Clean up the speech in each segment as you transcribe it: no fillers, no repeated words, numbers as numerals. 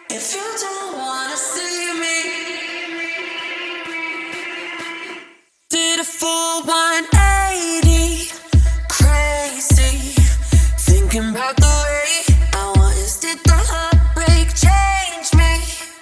If you don't wanna see me, did a full 180, crazy, thinking about the way I was. Did the heartbreak change me,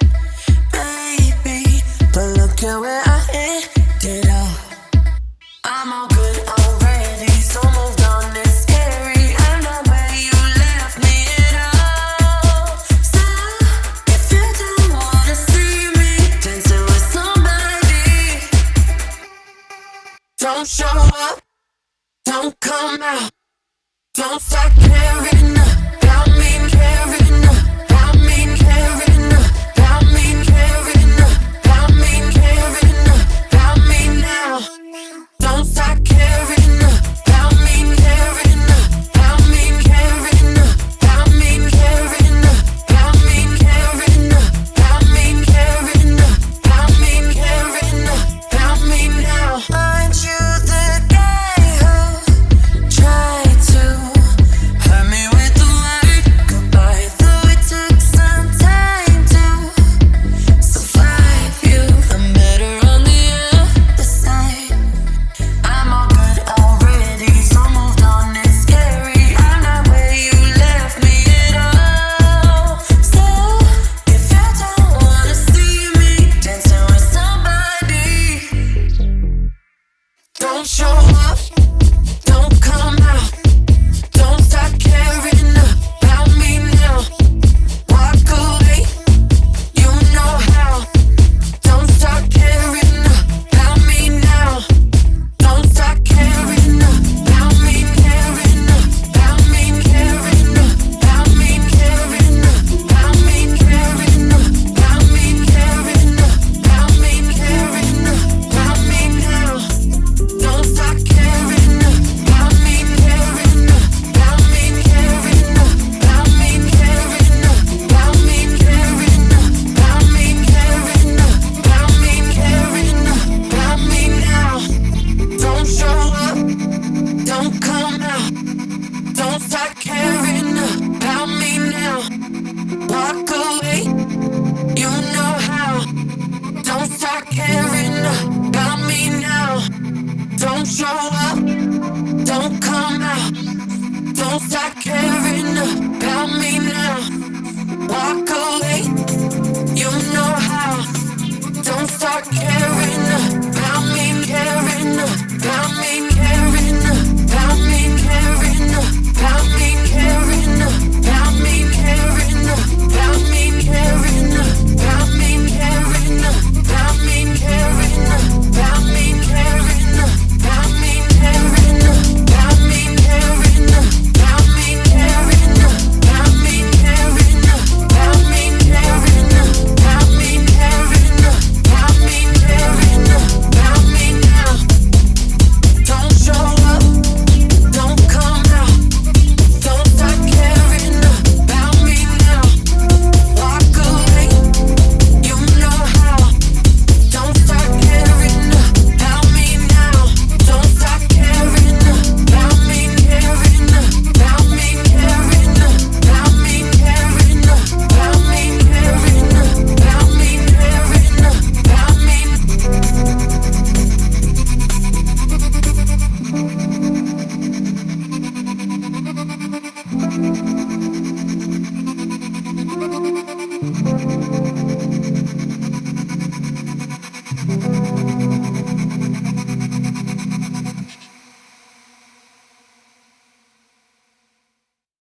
baby? But look at where I ended up. I'm all good already, so moved on. It's scary, I know where you left me at all. So if you don't wanna see me dancing with somebody, don't show up, don't come out, don't start caring about me, caring about me, caring about me, caring about me, caring about me now. Don't start caring about me, caring about me, caring about me, caring about me, caring about me, caring about me, caring about me now. Aren't you the guy who tried to hurt me with the word goodbye? Though it took some time to survive you, I'm better on the other side. I'm all good already, so moved on. It's scary, I'm not where you left me at all. So if you don't wanna see me dancing with somebody, don't show up, don't come out, don't start caring about me now. Walk away, you know how. Don't start caring about me now. Don't start caring about me, caring about me, caring about me, caring about me, caring about me, caring about me, caring about me now. Don't start caring about me, caring about me, caring about me, caring about me, caring about me, caring about me, caring about me now. Don't show up, don't come out, don't start caring about me now. Walk away, you know how. Don't start caring about me now. Don't show up, don't come out, don't start caring about me now. Walk away, you know how. Don't start caring about me, caring about me, caring about me, caring about me, caring about me, caring about me, caring about me, caring about me, caring about me, caring about me, caring about me, caring about me, caring about me, caring about me, caring about me, caring about me, caring about me now. Don't show up, don't come out, don't start caring about me now. Walk away, you know how. Don't start caring about me now. Don't start caring about me, caring about me, caring about me, caring about me, caring about me, caring about me.